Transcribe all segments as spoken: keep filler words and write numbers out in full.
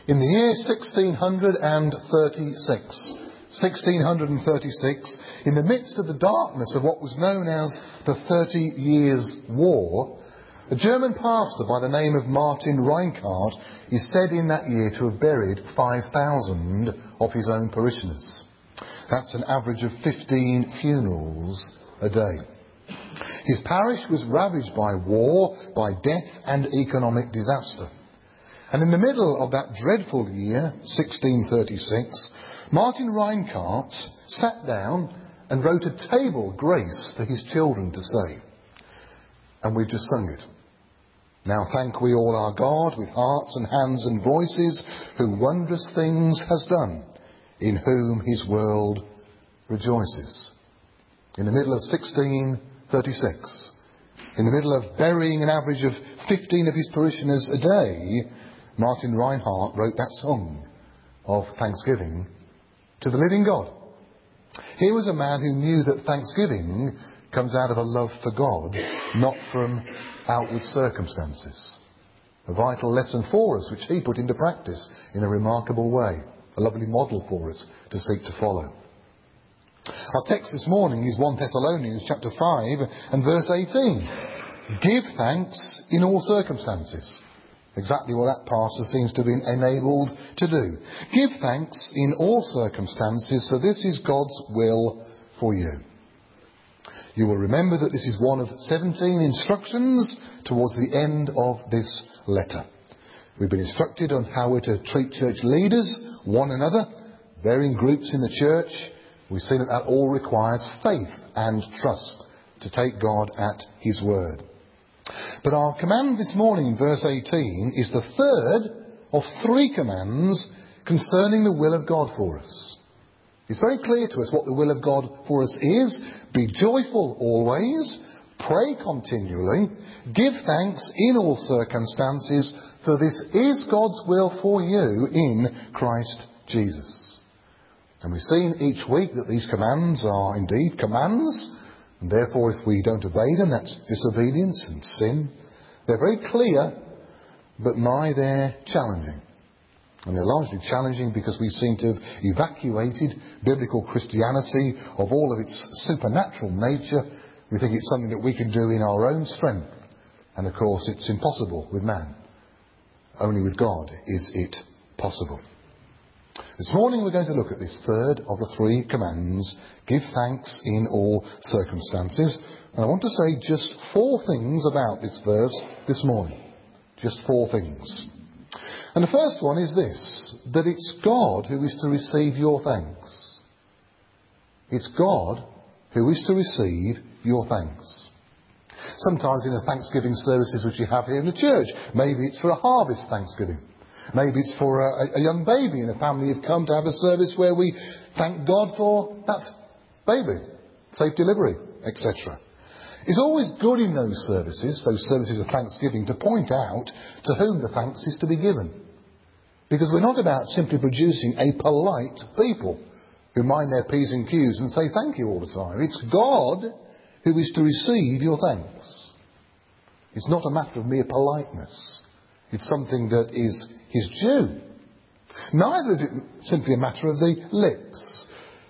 In the year sixteen thirty-six, sixteen thirty-six, in the midst of the darkness of what was known as the Thirty Years' War, a German pastor by the name of Martin Reinhardt is said in that year to have buried five thousand of his own parishioners. That's an average of fifteen funerals a day. His parish was ravaged by war, by death and economic disaster. And in the middle of that dreadful year, sixteen thirty-six, Martin Reinhardt sat down and wrote a table grace for his children to say. And we've just sung it. Now thank we all our God with hearts and hands and voices, who wondrous things has done, in whom his world rejoices. In the middle of sixteen thirty-six, in the middle of burying an average of fifteen of his parishioners a day, Martin Reinhardt wrote that song of thanksgiving to the living God. Here was a man who knew that thanksgiving comes out of a love for God, not from outward circumstances. A vital lesson for us, which he put into practice in a remarkable way. A lovely model for us to seek to follow. Our text this morning is First Thessalonians chapter five and verse eighteen. Give thanks in all circumstances. Exactly what that pastor seems to have been enabled to do. Give thanks in all circumstances, for this is God's will for you. You will remember that this is one of seventeen instructions towards the end of this letter. We've been instructed on how we're to treat church leaders, one another, varying groups in the church. We've seen that that all requires faith and trust to take God at his word. But our command this morning in verse eighteen is the third of three commands concerning the will of God for us. It's very clear to us what the will of God for us is. Be joyful always, pray continually, give thanks in all circumstances, for this is God's will for you in Christ Jesus. And we've seen each week that these commands are indeed commands, and therefore if we don't obey them, that's disobedience and sin. They're very clear, but my, they're challenging. And they're largely challenging because we seem to have evacuated biblical Christianity of all of its supernatural nature. We think it's something that we can do in our own strength. And of course it's impossible with man. Only with God is it possible. This morning we're going to look at this third of the three commands. Give thanks in all circumstances. And I want to say just four things about this verse this morning. Just four things. And the first one is this, that it's God who is to receive your thanks. It's God who is to receive your thanks. Sometimes in the Thanksgiving services which you have here in the church, maybe it's for a harvest Thanksgiving. Maybe it's for a, a young baby in a family who've come to have a service where we thank God for that baby, safe delivery, et cetera. It's always good in those services, those services of thanksgiving, to point out to whom the thanks is to be given. Because we're not about simply producing a polite people who mind their P's and Q's and say thank you all the time. It's God who is to receive your thanks. It's not a matter of mere politeness. It's something that is his due. Neither is it simply a matter of the lips.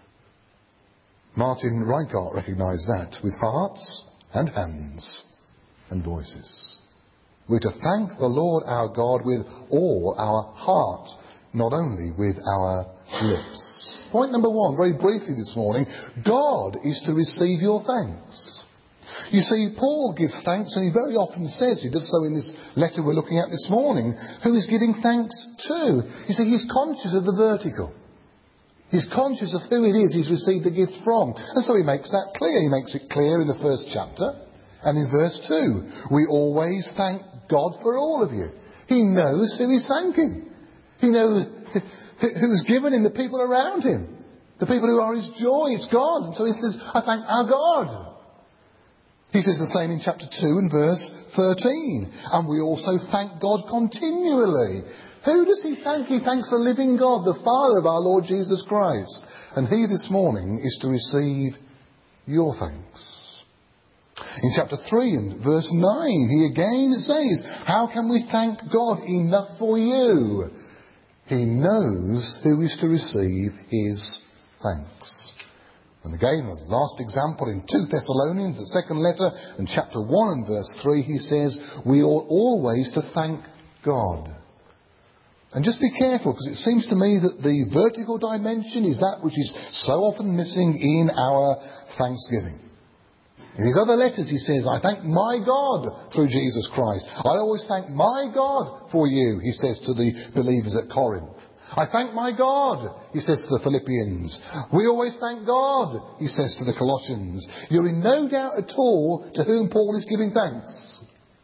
Martin Reinhardt recognised that with hearts and hands and voices. We're to thank the Lord our God with all our heart, not only with our lips. Point number one, very briefly this morning, God is to receive your thanks. You see, Paul gives thanks, and he very often says, he does so in this letter we're looking at this morning, who is giving thanks to. You see, he's conscious of the vertical. He's conscious of who it is he's received the gift from. And so he makes that clear. He makes it clear in the first chapter and in verse two. We always thank God for all of you. He knows who he's thanking. He knows who's given him the people around him. The people who are his joy. It's God. And so he says, I thank our God. He says the same in chapter two and verse thirteen. And we also thank God continually. Who does he thank? He thanks the living God, the Father of our Lord Jesus Christ. And he this morning is to receive your thanks. In chapter three and verse nine, he again says, how can we thank God enough for you? He knows who is to receive his thanks. And again, the last example in Second Thessalonians, the second letter, and chapter one and verse three, he says, we ought always to thank God. And just be careful, because it seems to me that the vertical dimension is that which is so often missing in our thanksgiving. In his other letters he says, I thank my God through Jesus Christ. I always thank my God for you, he says to the believers at Corinth. I thank my God, he says to the Philippians. We always thank God, he says to the Colossians. You're in no doubt at all to whom Paul is giving thanks.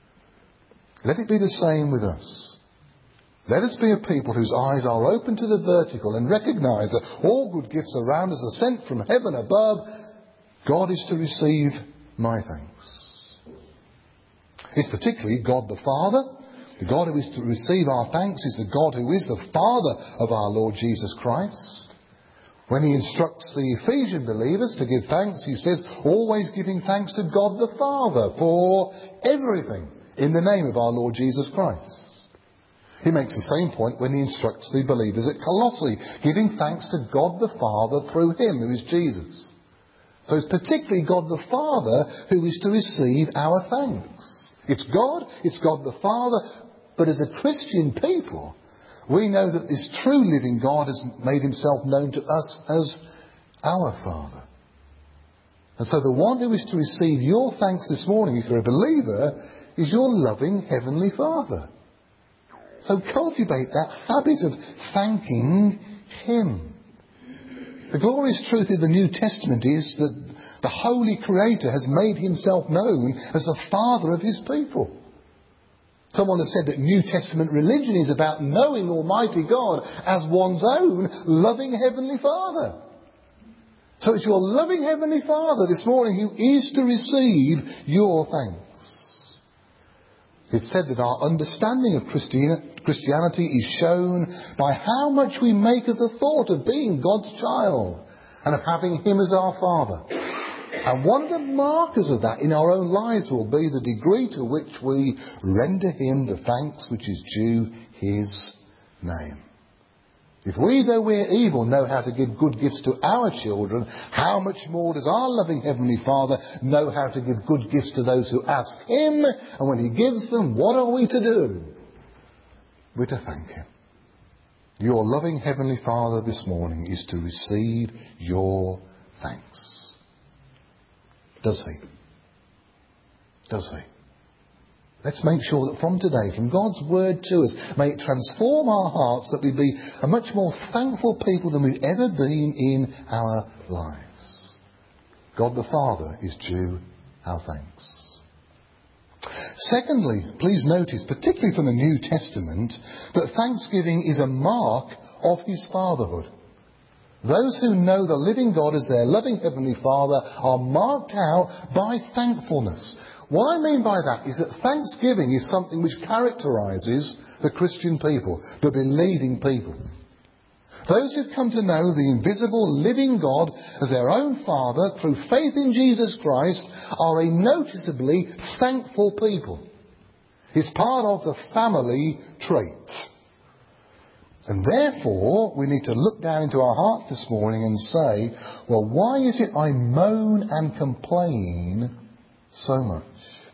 Let it be the same with us. Let us be a people whose eyes are open to the vertical and recognise that all good gifts around us are sent from heaven above. God is to receive my thanks. It's particularly God the Father. The God who is to receive our thanks is the God who is the Father of our Lord Jesus Christ. When he instructs the Ephesian believers to give thanks, he says, always giving thanks to God the Father for everything in the name of our Lord Jesus Christ. He makes the same point when he instructs the believers at Colossae, giving thanks to God the Father through him, who is Jesus. So it's particularly God the Father who is to receive our thanks. It's God, it's God the Father, but as a Christian people, we know that this true living God has made himself known to us as our Father. And so the one who is to receive your thanks this morning, if you're a believer, is your loving Heavenly Father. So cultivate that habit of thanking him. The glorious truth in the New Testament is that the Holy Creator has made himself known as the Father of his people. Someone has said that New Testament religion is about knowing Almighty God as one's own loving Heavenly Father. So it's your loving Heavenly Father this morning who is to receive your thanks. It's said that our understanding of Christianity is shown by how much we make of the thought of being God's child and of having him as our Father. And one of the markers of that in our own lives will be the degree to which we render him the thanks which is due his name. If we, though we're evil, know how to give good gifts to our children, how much more does our loving Heavenly Father know how to give good gifts to those who ask him? And when he gives them, what are we to do? We're to thank him. Your loving Heavenly Father this morning is to receive your thanks. Does he? Does he? Let's make sure that from today, from God's word to us, may it transform our hearts that we be a much more thankful people than we've ever been in our lives. God the Father is due our thanks. Secondly, please notice, particularly from the New Testament, that thanksgiving is a mark of his fatherhood. Those who know the living God as their loving Heavenly Father are marked out by thankfulness. What I mean by that is that thanksgiving is something which characterises the Christian people, the believing people. Those who've come to know the invisible living God as their own Father through faith in Jesus Christ are a noticeably thankful people. It's part of the family trait. And therefore, we need to look down into our hearts this morning and say, well, why is it I moan and complain so much?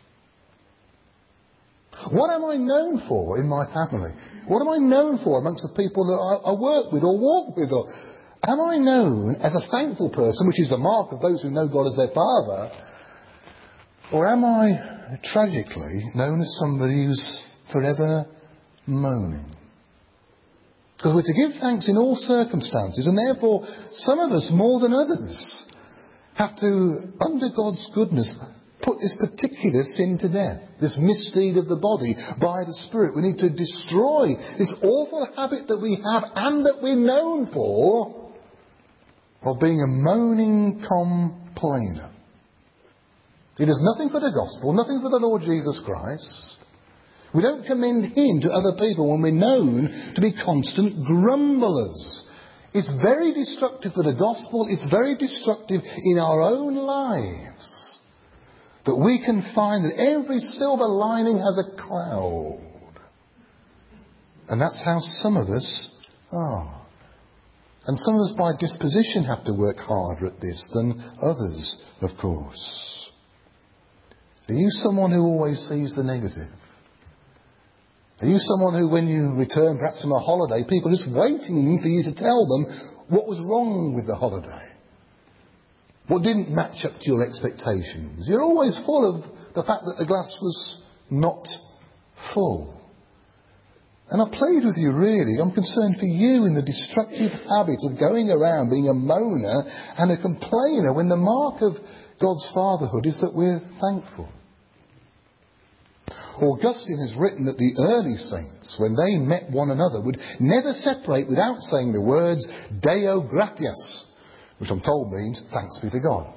What am I known for in my family? What am I known for amongst the people that I, I work with or walk with? Or am I known as a thankful person, which is a mark of those who know God as their Father? Or am I, tragically, known as somebody who's forever moaning? Because we're to give thanks in all circumstances, and therefore some of us, more than others, have to, under God's goodness, put this particular sin to death. This misdeed of the body by the Spirit. We need to destroy this awful habit that we have and that we're known for of being a moaning complainer. It is nothing for the gospel, nothing for the Lord Jesus Christ. We don't commend him to other people when we're known to be constant grumblers. It's very destructive for the gospel. It's very destructive in our own lives. That we can find that every silver lining has a cloud. And that's how some of us Ah. And some of us by disposition have to work harder at this than others, of course. Are you someone who always sees the negative? Are you someone who, when you return perhaps from a holiday, people are just waiting for you to tell them what was wrong with the holiday? What didn't match up to your expectations? You're always full of the fact that the glass was not full. And I plead with you really, I'm concerned for you in the destructive habit of going around being a moaner and a complainer when the mark of God's fatherhood is that we're thankful. Augustine has written that the early saints, when they met one another, would never separate without saying the words Deo gratias, which I'm told means thanks be to God.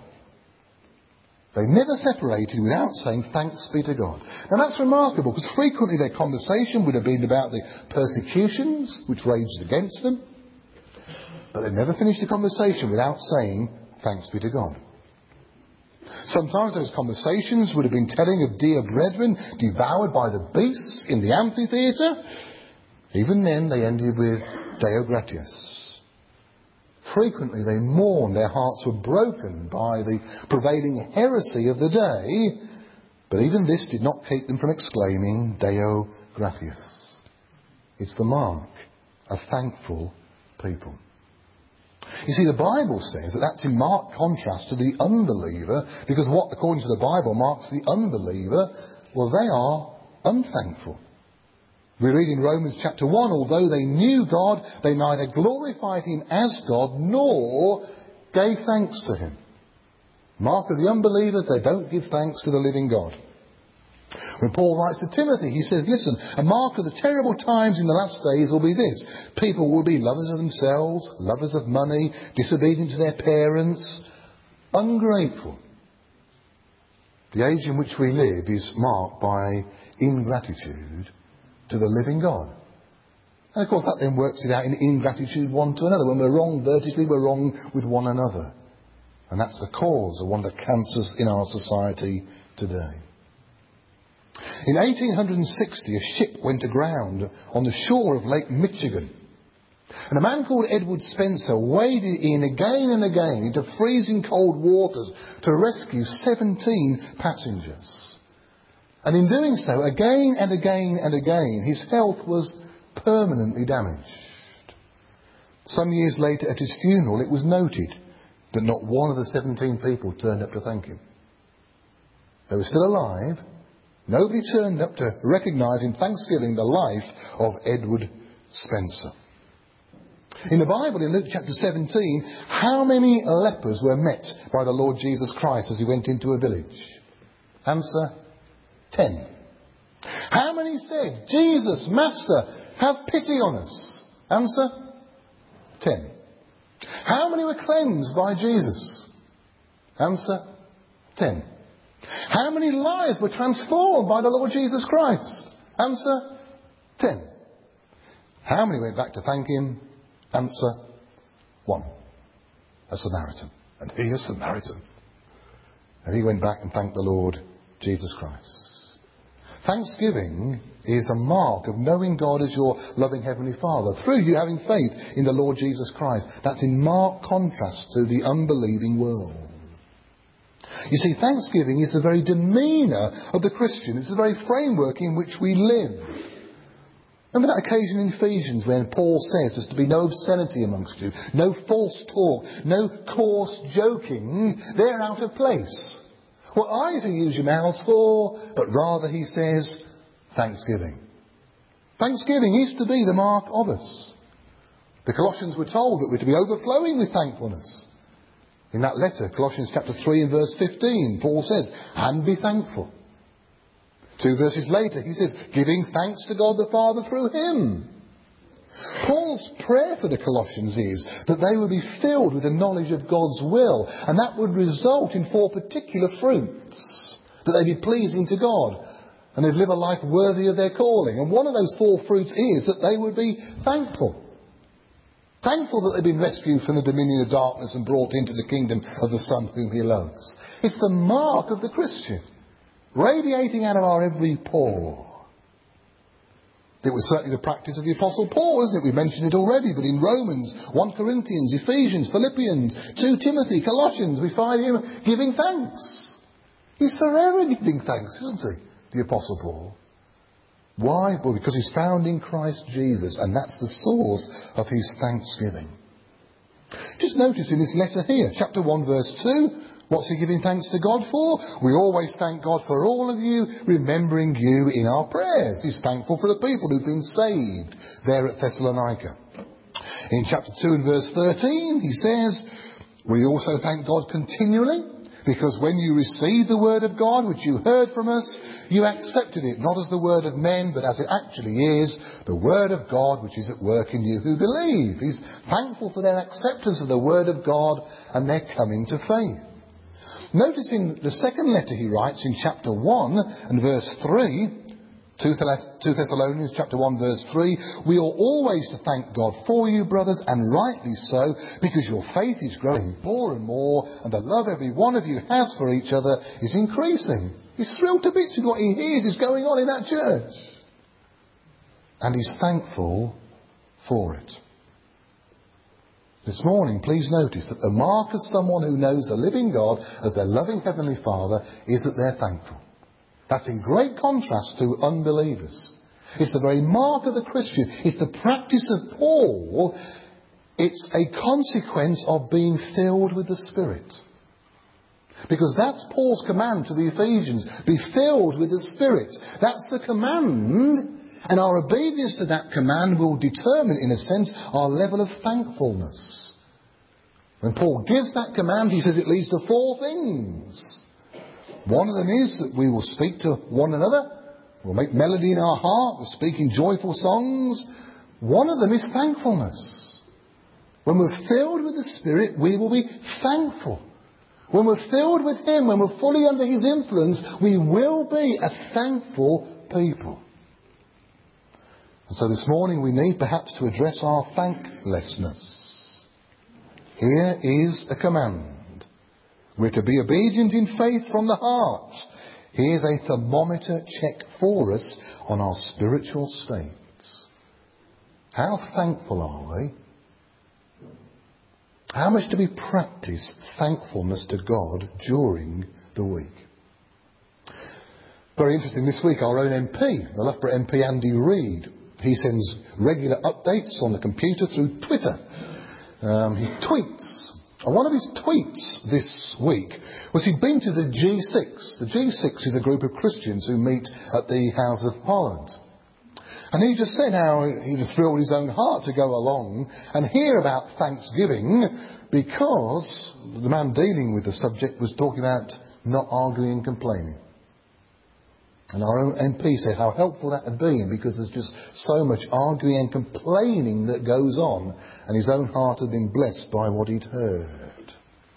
They never separated without saying thanks be to God. Now that's remarkable because frequently their conversation would have been about the persecutions which raged against them. But they never finished the conversation without saying thanks be to God. Sometimes those conversations would have been telling of dear brethren devoured by the beasts in the amphitheatre. Even then they ended with Deo gratias. Frequently they mourned, their hearts were broken by the prevailing heresy of the day, but even this did not keep them from exclaiming Deo gratias. It's the mark of thankful people. You see, the Bible says that that's in marked contrast to the unbeliever, because what, according to the Bible, marks the unbeliever? Well, they are unthankful. We read in Romans chapter one, although they knew God, they neither glorified him as God nor gave thanks to him. Mark of the unbelievers, they don't give thanks to the living God. When Paul writes to Timothy, he says, listen, a mark of the terrible times in the last days will be this. People will be lovers of themselves, lovers of money, disobedient to their parents, ungrateful. The age in which we live is marked by ingratitude to the living God. And of course that then works it out in ingratitude one to another. When we're wrong vertically, we're wrong with one another. And that's the cause of one of the cancers in our society today. In eighteen sixty, a ship went aground on the shore of Lake Michigan. And a man called Edward Spencer waded in again and again into freezing cold waters to rescue seventeen passengers. And in doing so, again and again and again, his health was permanently damaged. Some years later at his funeral, it was noted that not one of the seventeen people turned up to thank him. They were still alive. Nobody turned up to recognise in thanksgiving the life of Edward Spencer. In the Bible, in Luke chapter seventeen, how many lepers were met by the Lord Jesus Christ as he went into a village? Answer, ten. How many said, Jesus, Master, have pity on us? Answer, ten. How many were cleansed by Jesus? Answer, ten. How many lives were transformed by the Lord Jesus Christ? Answer, ten. How many went back to thank him? Answer, one. A Samaritan. And he, a Samaritan. And he went back and thanked the Lord Jesus Christ. Thanksgiving is a mark of knowing God as your loving Heavenly Father, through you having faith in the Lord Jesus Christ. That's in marked contrast to the unbelieving world. You see, thanksgiving is the very demeanour of the Christian. It's the very framework in which we live. Remember that occasion in Ephesians when Paul says there's to be no obscenity amongst you, no false talk, no coarse joking. They're out of place. What are you to use your mouths for? But rather, he says, thanksgiving. Thanksgiving is to be the mark of us. The Colossians were told that we're to be overflowing with thankfulness. In that letter, Colossians chapter three and verse fifteen, Paul says, and be thankful. Two verses later, he says, giving thanks to God the Father through him. Paul's prayer for the Colossians is that they would be filled with the knowledge of God's will, and that would result in four particular fruits, that they be pleasing to God, and they'd live a life worthy of their calling. And one of those four fruits is that they would be thankful. Thankful that they've been rescued from the dominion of darkness and brought into the kingdom of the Son whom he loves. It's the mark of the Christian, radiating out of our every pore. It was certainly the practice of the Apostle Paul, isn't it? We mentioned it already, but in Romans, First Corinthians, Ephesians, Philippians, Second Timothy, Colossians, we find him giving thanks. He's forever giving thanks, isn't he? The Apostle Paul. Why? Well, because he's found in Christ Jesus, and that's the source of his thanksgiving. Just notice in this letter here, chapter one, verse two, what's he giving thanks to God for? We always thank God for all of you, remembering you in our prayers. He's thankful for the people who've been saved there at Thessalonica. In chapter two and verse thirteen, he says, we also thank God continually, because when you received the word of God, which you heard from us, you accepted it, not as the word of men, but as it actually is, the word of God, which is at work in you who believe. He's thankful for their acceptance of the word of God and their coming to faith. Notice in the second letter he writes in chapter one and verse three, two Thessalonians chapter one verse three, we ought always to thank God for you, brothers, and rightly so, because your faith is growing more and more, and the love every one of you has for each other is increasing. He's thrilled to bits with what he hears is going on in that church. And he's thankful for it. This morning, please notice that the mark of someone who knows the living God as their loving Heavenly Father is that they're thankful. That's in great contrast to unbelievers. It's the very mark of the Christian. It's the practice of Paul. It's a consequence of being filled with the Spirit. Because that's Paul's command to the Ephesians. Be filled with the Spirit. That's the command. And our obedience to that command will determine, in a sense, our level of thankfulness. When Paul gives that command, he says it leads to four things. One of them is that we will speak to one another. We'll make melody in our heart. We're speaking joyful songs. One of them is thankfulness. When we're filled with the Spirit, we will be thankful. When we're filled with Him, when we're fully under His influence, we will be a thankful people. And so this morning we need perhaps to address our thanklessness. Here is a command. We're to be obedient in faith from the heart. Here's a thermometer check for us on our spiritual states. How thankful are we? How much do we practice thankfulness to God during the week? Very interesting, this week our own M P, the Loughborough M P Andy Reid, he sends regular updates on the computer through Twitter. Um, he tweets. And one of his tweets this week was he'd been to the G six. The G six is a group of Christians who meet at the House of Parliament. And he just said how he was thrilled his own heart to go along and hear about Thanksgiving, because the man dealing with the subject was talking about not arguing and complaining. And our own M P said how helpful that had been, because there's just so much arguing and complaining that goes on, and his own heart had been blessed by what he'd heard.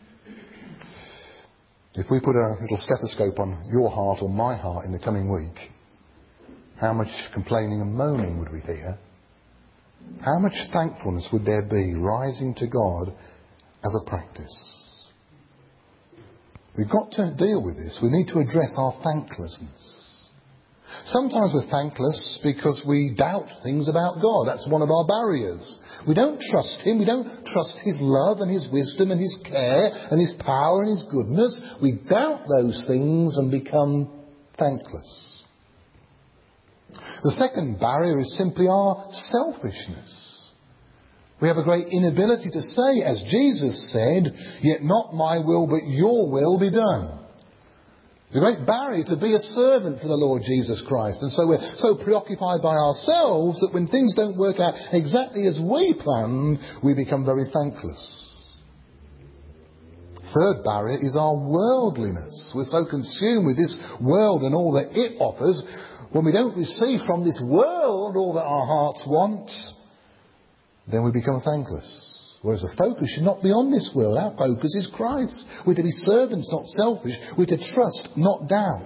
If we put a little stethoscope on your heart or my heart in the coming week, how much complaining and moaning would we hear? How much thankfulness would there be rising to God as a practice? We've got to deal with this. We need to address our thanklessness. Sometimes we're thankless because we doubt things about God. That's one of our barriers. We don't trust Him. We don't trust His love and His wisdom and His care and His power and His goodness. We doubt those things and become thankless. The second barrier is simply our selfishness. We have a great inability to say, as Jesus said, "Yet not my will, but your will be done." It's a great barrier to be a servant for the Lord Jesus Christ. And so we're so preoccupied by ourselves that when things don't work out exactly as we planned, we become very thankless. Third barrier is our worldliness. We're so consumed with this world and all that it offers, when we don't receive from this world all that our hearts want, then we become thankless. Whereas the focus should not be on this world. Our focus is Christ. We're to be servants, not selfish. We're to trust, not doubt.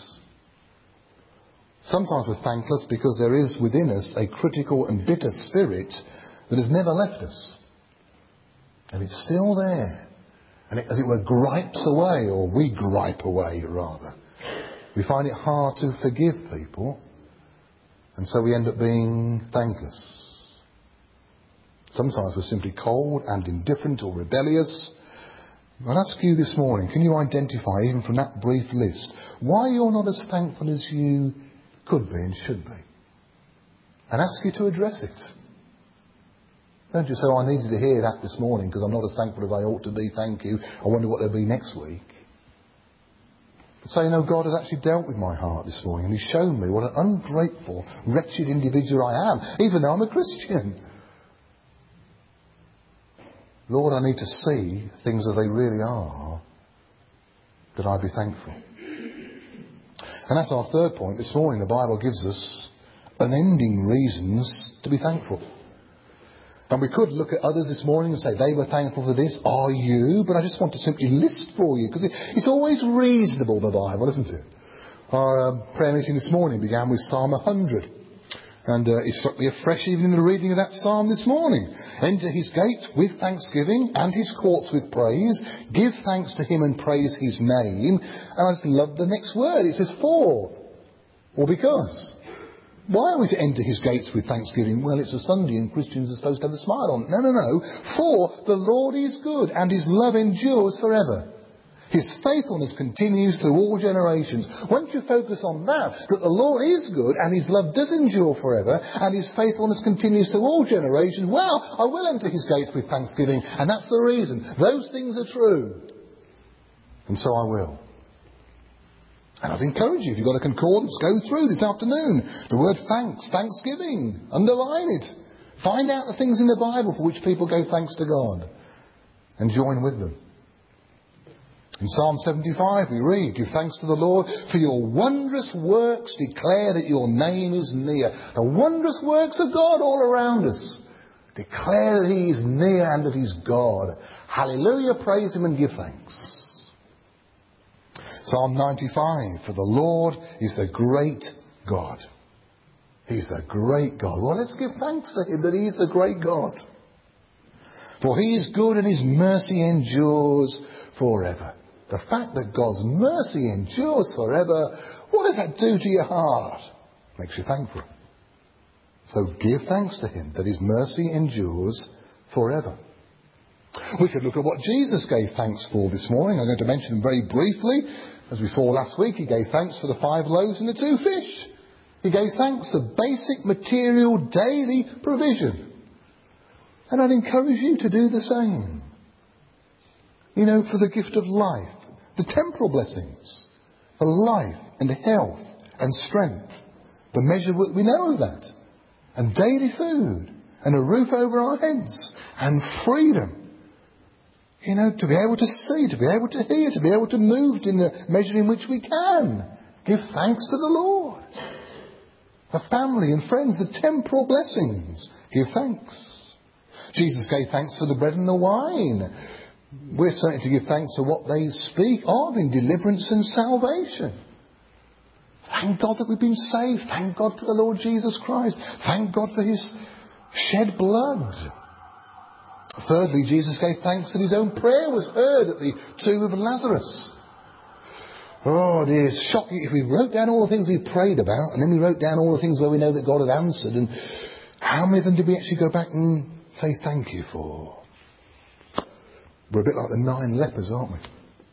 Sometimes we're thankless because there is within us a critical and bitter spirit that has never left us. And it's still there. And it, as it were, gripes away, or we gripe away, rather. We find it hard to forgive people. And so we end up being thankless. Sometimes we're simply cold and indifferent or rebellious. I'll ask you this morning, can you identify, even from that brief list, why you're not as thankful as you could be and should be? And ask you to address it. Don't just say, oh, I needed to hear that this morning because I'm not as thankful as I ought to be, thank you. I wonder what there'll be next week. But say, no, God has actually dealt with my heart this morning and He's shown me what an ungrateful, wretched individual I am, even though I'm a Christian. Lord, I need to see things as they really are, that I be thankful. And that's our third point. This morning the Bible gives us unending reasons to be thankful. And we could look at others this morning and say they were thankful for this. Are you? But I just want to simply list for you, because it, it's always reasonable, the Bible, isn't it? Our um, prayer meeting this morning began with Psalm one hundred. And uh, it struck me afresh even in the reading of that psalm this morning. Enter His gates with thanksgiving and His courts with praise. Give thanks to Him and praise His name. And I just love the next word. It says for, or because. Why are we to enter His gates with thanksgiving? Well, it's a Sunday and Christians are supposed to have a smile on. No, no, no. For the Lord is good and His love endures forever. His faithfulness continues through all generations. Once you focus on that, that the Lord is good and His love does endure forever and His faithfulness continues through all generations, well, I will enter His gates with thanksgiving, and that's the reason. Those things are true. And so I will. And I'd encourage you, if you've got a concordance, go through this afternoon. The word thanks, thanksgiving, underline it. Find out the things in the Bible for which people go thanks to God and join with them. In Psalm seventy-five we read, give thanks to the Lord for your wondrous works, declare that your name is near. The wondrous works of God all around us. Declare that He is near and that He's God. Hallelujah, praise Him and give thanks. Psalm ninety-five, for the Lord is the great God. He's the great God. Well, let's give thanks to Him that He is the great God. For He is good and His mercy endures forever. The fact that God's mercy endures forever, what does that do to your heart? Makes you thankful. So give thanks to Him that His mercy endures forever. We could look at what Jesus gave thanks for this morning. I'm going to mention them very briefly. As we saw last week, He gave thanks for the five loaves and the two fish. He gave thanks for basic material daily provision. And I'd encourage you to do the same. You know, for the gift of life, the temporal blessings, for life and health and strength, the measure we know of that, and daily food, and a roof over our heads, and freedom. You know, to be able to see, to be able to hear, to be able to move in the measure in which we can. Give thanks to the Lord. For family and friends, the temporal blessings, give thanks. Jesus gave thanks for the bread and the wine. We're certainly to give thanks for what they speak of in deliverance and salvation. Thank God that we've been saved. Thank God for the Lord Jesus Christ. Thank God for His shed blood. Thirdly, Jesus gave thanks that His own prayer was heard at the tomb of Lazarus. Oh dear, it's shocking. If we wrote down all the things we prayed about, and then we wrote down all the things where we know that God had answered, and how many of them did we actually go back and say thank you for? We're a bit like the nine lepers, aren't we?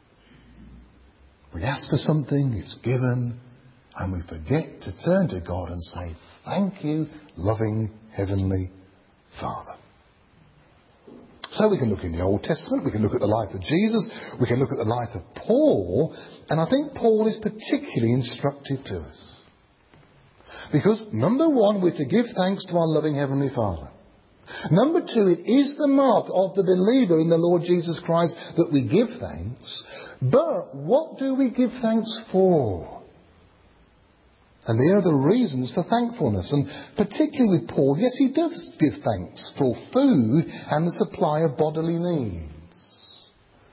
We ask for something, it's given, and we forget to turn to God and say, thank you, loving Heavenly Father. So we can look in the Old Testament, we can look at the life of Jesus, we can look at the life of Paul, and I think Paul is particularly instructive to us. Because, number one, we're to give thanks to our loving Heavenly Father. Number two, it is the mark of the believer in the Lord Jesus Christ that we give thanks. But what do we give thanks for? And there are the reasons for thankfulness. And particularly with Paul, yes, he does give thanks for food and the supply of bodily needs.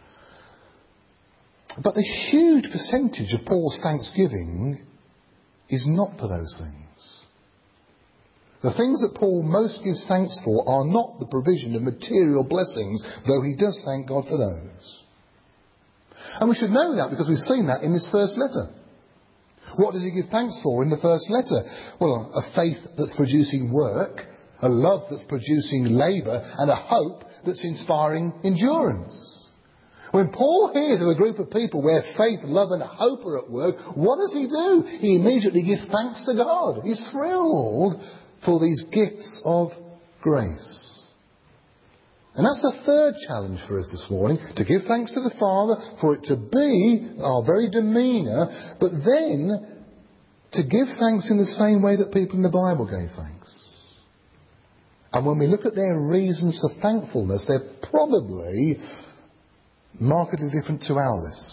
But the huge percentage of Paul's thanksgiving is not for those things. The things that Paul most gives thanks for are not the provision of material blessings, though he does thank God for those. And we should know that because we've seen that in this first letter. What does he give thanks for in the first letter? Well, a faith that's producing work, a love that's producing labour, and a hope that's inspiring endurance. When Paul hears of a group of people where faith, love and hope are at work, what does he do? He immediately gives thanks to God. He's thrilled for these gifts of grace. And that's the third challenge for us this morning, to give thanks to the Father, for it to be our very demeanour, but then to give thanks in the same way that people in the Bible gave thanks. And when we look at their reasons for thankfulness, they're probably markedly different to our list.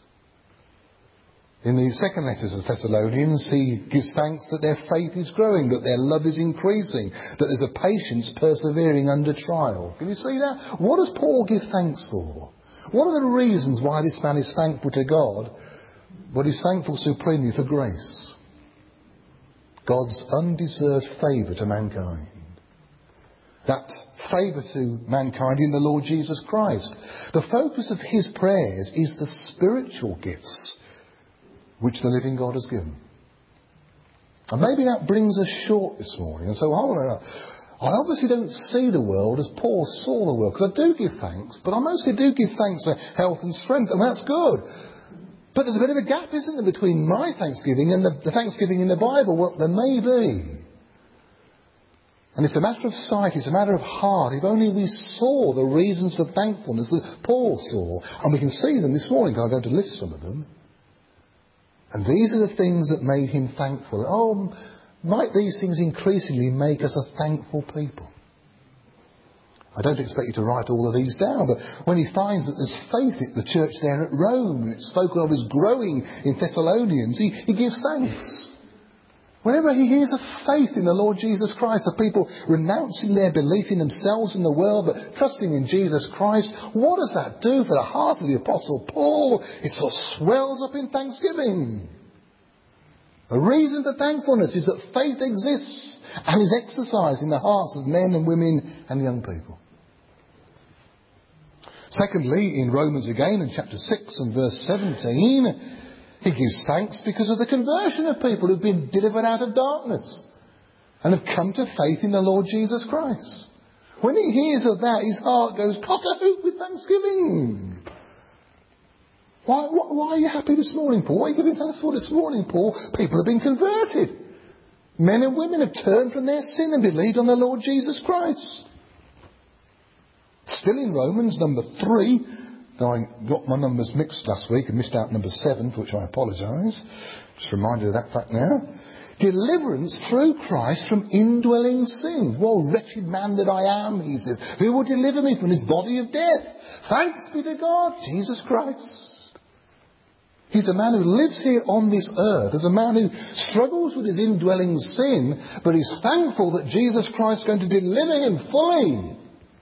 In the second letter to the Thessalonians, he gives thanks that their faith is growing, that their love is increasing, that there's a patience persevering under trial. Can you see that? What does Paul give thanks for? What are the reasons why this man is thankful to God? Well, he's thankful supremely for grace. God's undeserved favour to mankind. That favour to mankind in the Lord Jesus Christ. The focus of his prayers is the spiritual gifts which the living God has given. And maybe that brings us short this morning. And so, hold on, I obviously don't see the world as Paul saw the world, because I do give thanks, but I mostly do give thanks for health and strength, and that's good. But there's a bit of a gap, isn't there, between my thanksgiving and the, the thanksgiving in the Bible? Well, there may be. And it's a matter of sight, it's a matter of heart. If only we saw the reasons for thankfulness that Paul saw. And we can see them this morning. I'm going to list some of them. And these are the things that made him thankful. Oh, might these things increasingly make us a thankful people? I don't expect you to write all of these down, but when he finds that there's faith in the church there at Rome, it's spoken of as growing in Thessalonians, he, he gives thanks. Whenever he hears of faith in the Lord Jesus Christ, of people renouncing their belief in themselves and the world, but trusting in Jesus Christ, what does that do for the heart of the Apostle Paul? It sort of swells up in thanksgiving. A reason for thankfulness is that faith exists and is exercised in the hearts of men and women and young people. Secondly, in Romans again, in chapter six and verse seventeen, he gives thanks because of the conversion of people who've been delivered out of darkness and have come to faith in the Lord Jesus Christ. When he hears of that, his heart goes cock-a-hoop with thanksgiving. Why, why, why are you happy this morning, Paul? What are you giving thanks for this morning, Paul? People have been converted. Men and women have turned from their sin and believed on the Lord Jesus Christ. Still in Romans, number three. Now, I got my numbers mixed last week and missed out number seven, for which I apologise. Just reminded of that fact now. Deliverance through Christ from indwelling sin. Well, wretched man that I am, he says, who will deliver me from this body of death? Thanks be to God, Jesus Christ. He's a man who lives here on this earth as a man who struggles with his indwelling sin, but he's thankful that Jesus Christ is going to deliver him fully.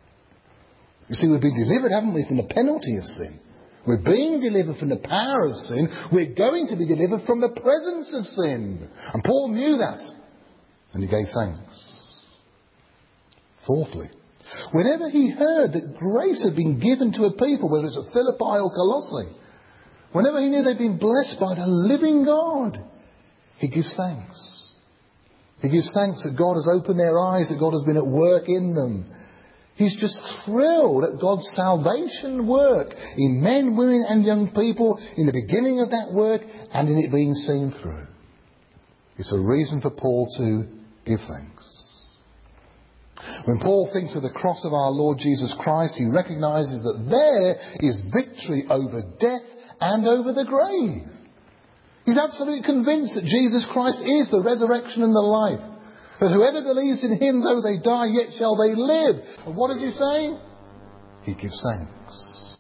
You see, we've been delivered, haven't we, from the penalty of sin. We're being delivered from the power of sin. We're going to be delivered from the presence of sin. And Paul knew that. And he gave thanks. Fourthly, whenever he heard that grace had been given to a people, whether it's at Philippi or Colossae, whenever he knew they'd been blessed by the living God, he gives thanks. He gives thanks that God has opened their eyes, that God has been at work in them. He's just thrilled at God's salvation work in men, women and young people, in the beginning of that work and in it being seen through. It's a reason for Paul to give thanks. When Paul thinks of the cross of our Lord Jesus Christ, he recognises that there is victory over death and over the grave. He's absolutely convinced that Jesus Christ is the resurrection and the life. That whoever believes in him, though they die, yet shall they live. And what does he say? He gives thanks.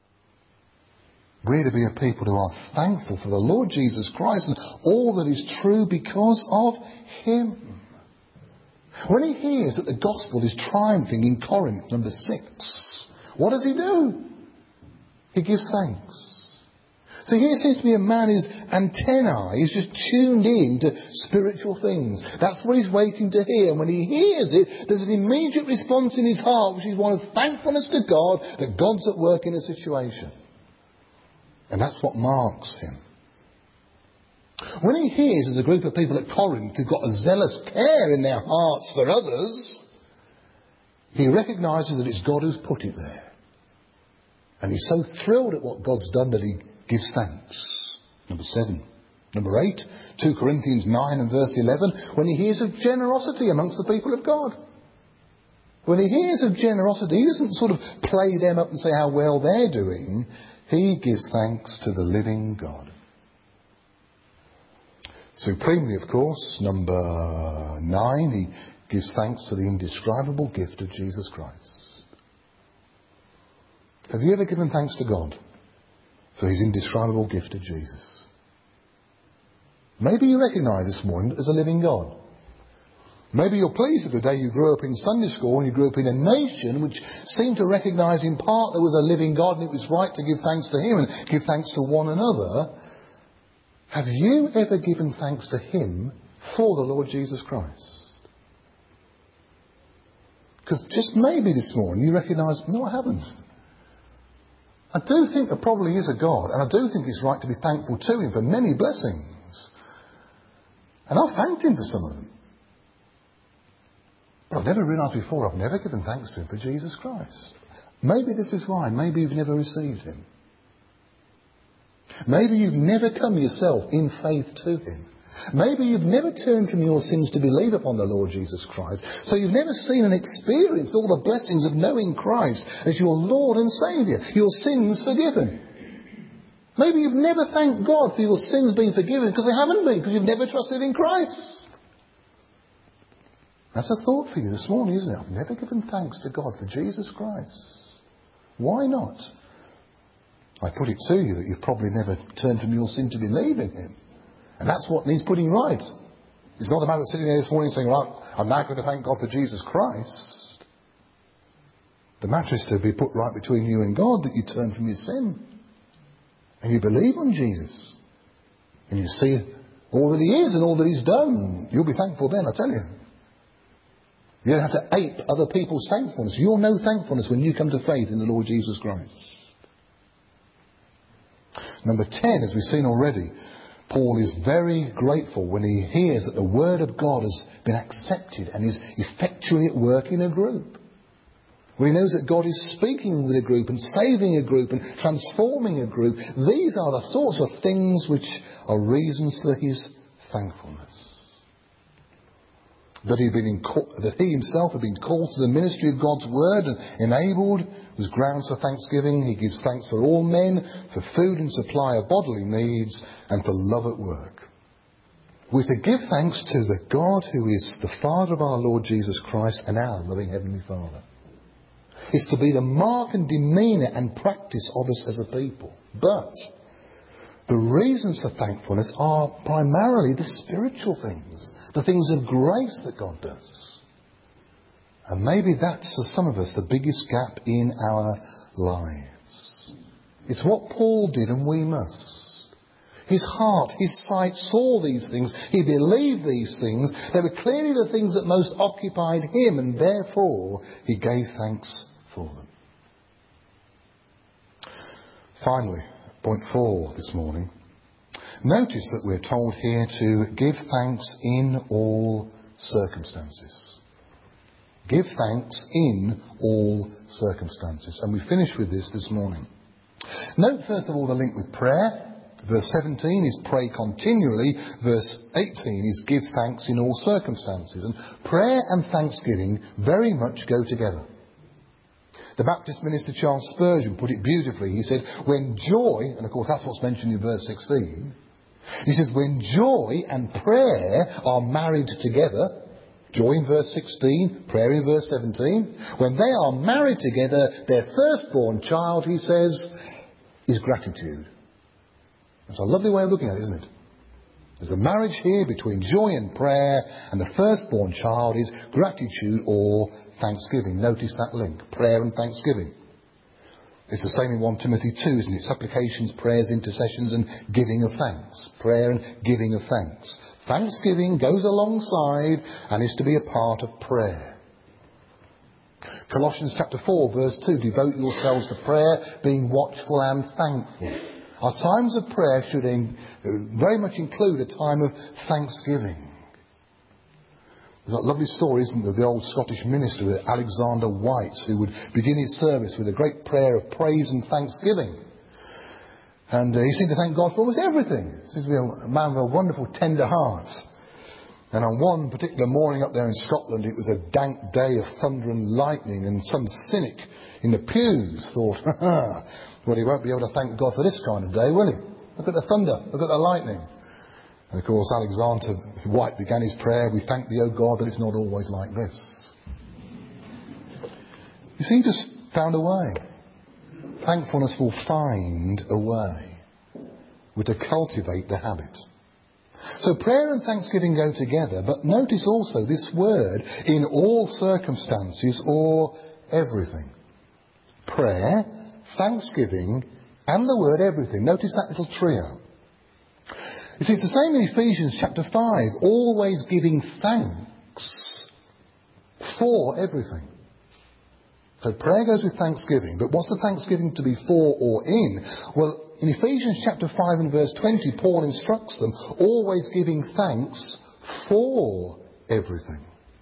We're to be a people who are thankful for the Lord Jesus Christ and all that is true because of him. When he hears that the gospel is triumphing in Corinth, number six, what does he do? He gives thanks. So here seems to be a man whose antennae is just tuned in to spiritual things. That's what he's waiting to hear. And when he hears it, there's an immediate response in his heart, which is one of thankfulness to God that God's at work in a situation. And that's what marks him. When he hears there's a group of people at Corinth who've got a zealous care in their hearts for others, he recognises that it's God who's put it there. And he's so thrilled at what God's done that he gives thanks. Number seven. Number eight, two Corinthians nine and verse eleven, when he hears of generosity amongst the people of God. When he hears of generosity, he doesn't sort of play them up and say how well they're doing. He gives thanks to the living God. Supremely, of course, number nine, he gives thanks to the indescribable gift of Jesus Christ. Have you ever given thanks to God for his indescribable gift of Jesus? Maybe you recognise this morning that there's a living God. Maybe you're pleased that the day you grew up in Sunday school and you grew up in a nation which seemed to recognise in part there was a living God and it was right to give thanks to him and give thanks to one another. Have you ever given thanks to him for the Lord Jesus Christ? Because just maybe this morning you recognise, no, I haven't. I do think there probably is a God, and I do think it's right to be thankful to him for many blessings. And I've thanked him for some of them. But I've never realised before I've never given thanks to him for Jesus Christ. Maybe this is why. Maybe you've never received him. Maybe you've never come yourself in faith to him. Maybe you've never turned from your sins to believe upon the Lord Jesus Christ. So you've never seen and experienced all the blessings of knowing Christ as your Lord and Saviour. Your sins forgiven. Maybe you've never thanked God for your sins being forgiven because they haven't been, because you've never trusted in Christ. That's a thought for you this morning, isn't it? I've never given thanks to God for Jesus Christ. Why not? I put it to you that you've probably never turned from your sin to believe in him. And that's what needs putting right. It's not a matter of sitting there this morning saying, right, I'm now going to thank God for Jesus Christ. The matter is to be put right between you and God, that you turn from your sin. And you believe on Jesus. And you see all that he is and all that he's done. You'll be thankful then, I tell you. You don't have to ape other people's thankfulness. You'll know thankfulness when you come to faith in the Lord Jesus Christ. Number ten, as we've seen already, Paul is very grateful when he hears that the Word of God has been accepted and is effectually at work in a group. When he knows that God is speaking with a group and saving a group and transforming a group. These are the sorts of things which are reasons for his thankfulness. That, he'd been in, that he himself had been called to the ministry of God's Word and enabled was grounds for thanksgiving. He gives thanks for all men, for food and supply of bodily needs, and for love at work. We're to give thanks to the God who is the Father of our Lord Jesus Christ and our loving Heavenly Father. It's to be the mark and demeanour and practice of us as a people. But the reasons for thankfulness are primarily the spiritual things. The things of grace that God does. And maybe that's, for some of us, the biggest gap in our lives. It's what Paul did and we must. His heart, his sight saw these things. He believed these things. They were clearly the things that most occupied him, and therefore he gave thanks for them. Finally, point four this morning. Notice that we're told here to give thanks in all circumstances. Give thanks in all circumstances. And we finish with this this morning. Note first of all the link with prayer. Verse seventeen is pray continually. Verse eighteen is give thanks in all circumstances. And prayer and thanksgiving very much go together. The Baptist minister Charles Spurgeon put it beautifully. He said, when joy, and of course that's what's mentioned in verse sixteen, he says, when joy and prayer are married together, joy in verse sixteen, prayer in verse seventeen, when they are married together, their firstborn child, he says, is gratitude. That's a lovely way of looking at it, isn't it? There's a marriage here between joy and prayer, and the firstborn child is gratitude or thanksgiving. Notice that link, prayer and thanksgiving. It's the same in First Timothy two, isn't it? Supplications, prayers, intercessions and giving of thanks. Prayer and giving of thanks. Thanksgiving goes alongside and is to be a part of prayer. Colossians chapter four verse two, devote yourselves to prayer, being watchful and thankful. Our times of prayer should in, very much include a time of thanksgiving. There's that lovely story, isn't there, of the old Scottish minister Alexander White, who would begin his service with a great prayer of praise and thanksgiving. And uh, he seemed to thank God for almost everything. He seems to be a man with a wonderful, tender heart. And on one particular morning up there in Scotland, it was a dank day of thunder and lightning, and some cynic in the pews thought, ha ha, well, he won't be able to thank God for this kind of day, will he? Look at the thunder, look at the lightning. And of course, Alexander White began his prayer, we thank thee, O God, that it's not always like this. You see, he just found a way. Thankfulness will find a way. We're to cultivate the habit. So prayer and thanksgiving go together, but notice also this word, in all circumstances or everything. Prayer, thanksgiving, and the word everything. Notice that little trio. You see, it's the same in Ephesians chapter five, always giving thanks for everything. So prayer goes with thanksgiving, but what's the thanksgiving to be for or in? Well, in Ephesians chapter five and verse twenty, Paul instructs them, always giving thanks for everything.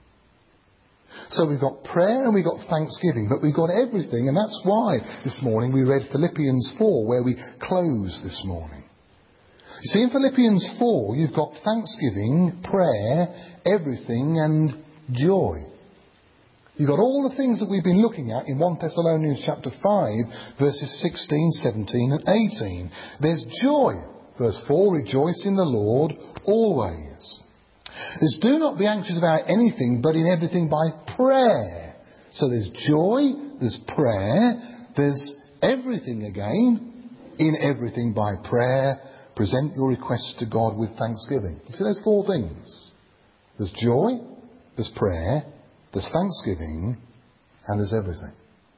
So we've got prayer and we've got thanksgiving, but we've got everything, and that's why this morning we read Philippians four, where we close this morning. You see, in Philippians four, you've got thanksgiving, prayer, everything, and joy. You've got all the things that we've been looking at in First Thessalonians chapter five, verses sixteen, seventeen and eighteen. There's joy. Verse four, rejoice in the Lord always. There's do not be anxious about anything, but in everything by prayer. So there's joy, there's prayer, there's everything again. In everything by prayer, present your requests to God with thanksgiving. You see those four things. There's joy, there's prayer, there's thanksgiving, and there's everything.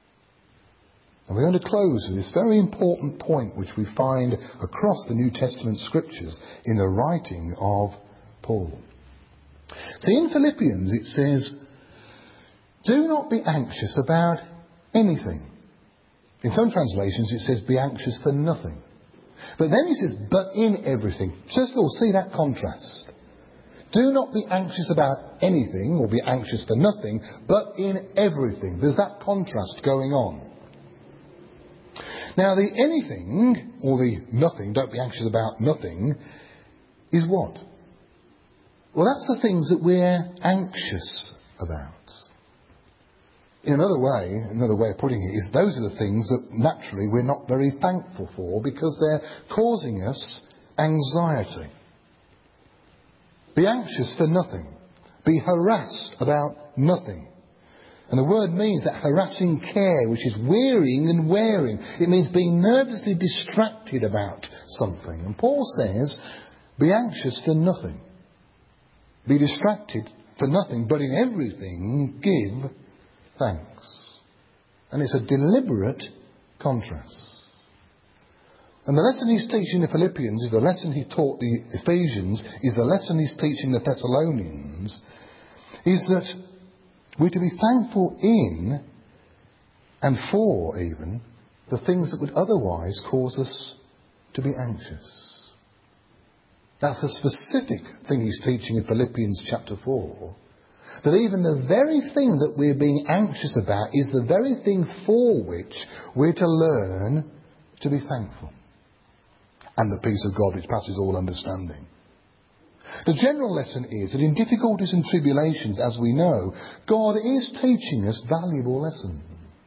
And we're going to close with this very important point which we find across the New Testament scriptures in the writing of Paul. See, in Philippians it says, do not be anxious about anything. In some translations it says, be anxious for nothing. But then he says, but in everything. Just all see that contrast. Do not be anxious about anything or be anxious for nothing, but in everything. There's that contrast going on. Now the anything or the nothing, don't be anxious about nothing, is what? Well, that's the things that we're anxious about. In another way, another way of putting it is those are the things that naturally we're not very thankful for because they're causing us anxiety. Be anxious for nothing. Be harassed about nothing. And the word means that harassing care, which is wearying and wearing. It means being nervously distracted about something. And Paul says, be anxious for nothing. Be distracted for nothing, but in everything give thanks. And it's a deliberate contrast. And the lesson he's teaching the Philippians is the lesson he taught the Ephesians, is the lesson he's teaching the Thessalonians, is that we're to be thankful in and for even the things that would otherwise cause us to be anxious. That's the specific thing he's teaching in Philippians chapter four. That even the very thing that we're being anxious about is the very thing for which we're to learn to be thankful. And the peace of God which passes all understanding. The general lesson is that in difficulties and tribulations, as we know, God is teaching us valuable lessons.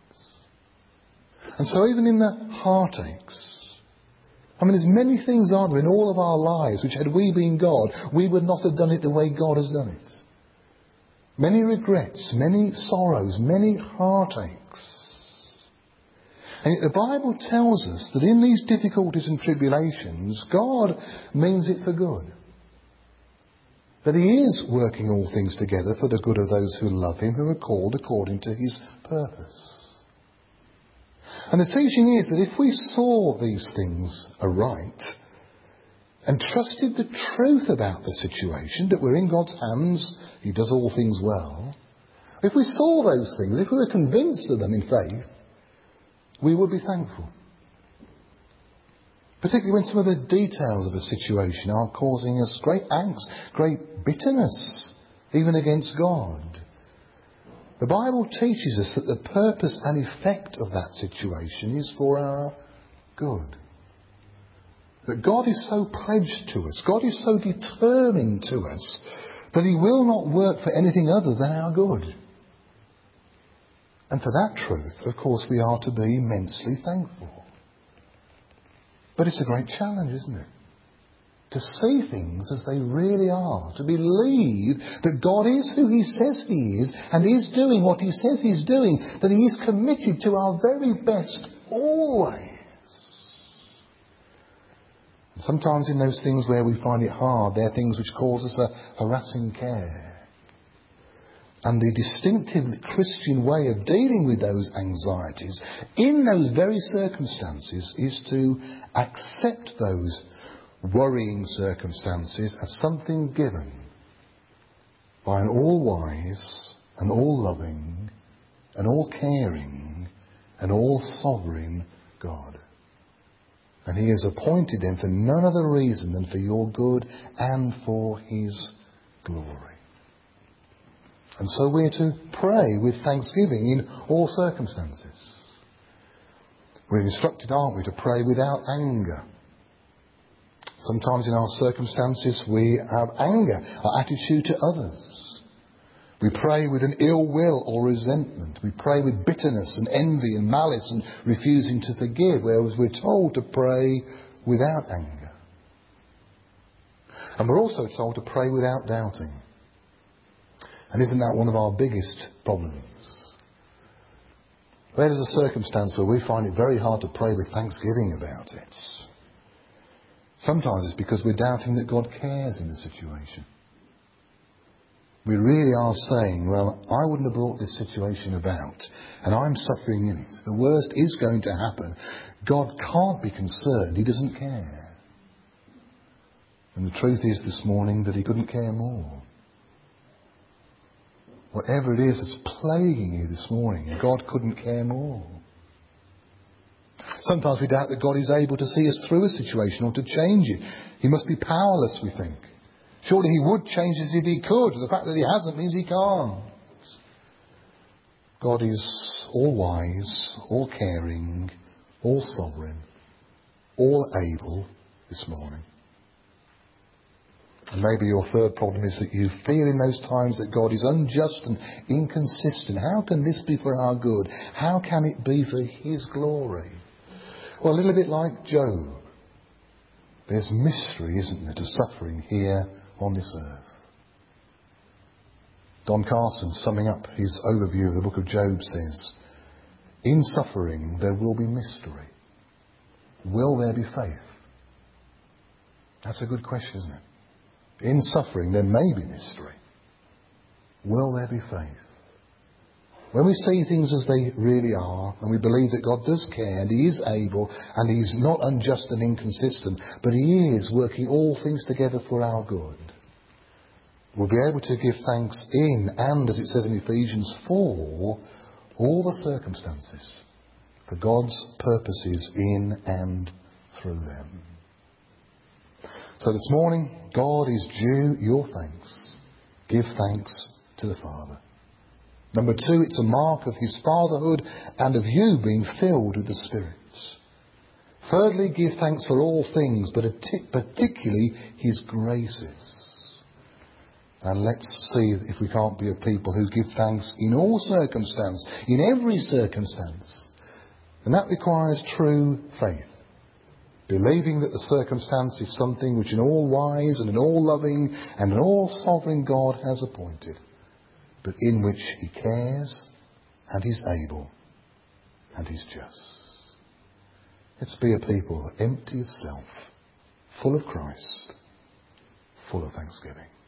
And so even in the heartaches, I mean, there's many things, aren't there, in all of our lives which, had we been God, we would not have done it the way God has done it. Many regrets, many sorrows, many heartaches. And yet the Bible tells us that in these difficulties and tribulations, God means it for good. That He is working all things together for the good of those who love Him, who are called according to His purpose. And the teaching is that if we saw these things aright and trusted the truth about the situation, that we're in God's hands, He does all things well. If we saw those things, if we were convinced of them in faith, we would be thankful. Particularly when some of the details of a situation are causing us great angst, great bitterness, even against God. The Bible teaches us that the purpose and effect of that situation is for our good. That God is so pledged to us, God is so determined to us, that He will not work for anything other than our good. And for that truth, of course, we are to be immensely thankful. But it's a great challenge, isn't it? To see things as they really are. To believe that God is who He says He is and is doing what He says He's doing. That He is committed to our very best always. And sometimes in those things where we find it hard, they're things which cause us a harassing care. And the distinctive Christian way of dealing with those anxieties in those very circumstances is to accept those worrying circumstances as something given by an all-wise and all-loving and all-caring and all-sovereign God. And He has appointed them for none other reason than for your good and for His glory. And so we're to pray with thanksgiving in all circumstances. We're instructed, aren't we, to pray without anger. Sometimes in our circumstances we have anger, our attitude to others. We pray with an ill will or resentment. We pray with bitterness and envy and malice and refusing to forgive, whereas we're told to pray without anger. And we're also told to pray without doubting. And isn't that one of our biggest problems? Where there's a circumstance where we find it very hard to pray with thanksgiving about it. Sometimes it's because we're doubting that God cares in the situation. We really are saying, well, I wouldn't have brought this situation about, and I'm suffering in it. The worst is going to happen. God can't be concerned. He doesn't care. And the truth is this morning that He couldn't care more. Whatever it is that's plaguing you this morning, God couldn't care more. Sometimes we doubt that God is able to see us through a situation or to change it. He must be powerless, we think. Surely He would change us if He could. The fact that He hasn't means He can't. God is all wise, all caring, all sovereign, all able this morning. And maybe your third problem is that you feel in those times that God is unjust and inconsistent. How can this be for our good? How can it be for His glory? Well, a little bit like Job. There's mystery, isn't there, to suffering here on this earth. Don Carson, summing up his overview of the book of Job, says, in suffering there will be mystery. Will there be faith? That's a good question, isn't it? In suffering there may be mystery. Will there be faith? When we see things as they really are, and we believe that God does care and He is able and He's not unjust and inconsistent, but He is working all things together for our good, we'll be able to give thanks in and, as it says in Ephesians four, all the circumstances for God's purposes in and through them. So this morning, God is due your thanks. Give thanks to the Father. Number two, it's a mark of His fatherhood and of you being filled with the Spirit. Thirdly, give thanks for all things, but particularly His graces. And let's see if we can't be a people who give thanks in all circumstance, in every circumstance. And that requires true faith. Believing that the circumstance is something which an all-wise and an all-loving and an all-sovereign God has appointed, but in which He cares and He's able and He's just. Let's be a people empty of self, full of Christ, full of thanksgiving.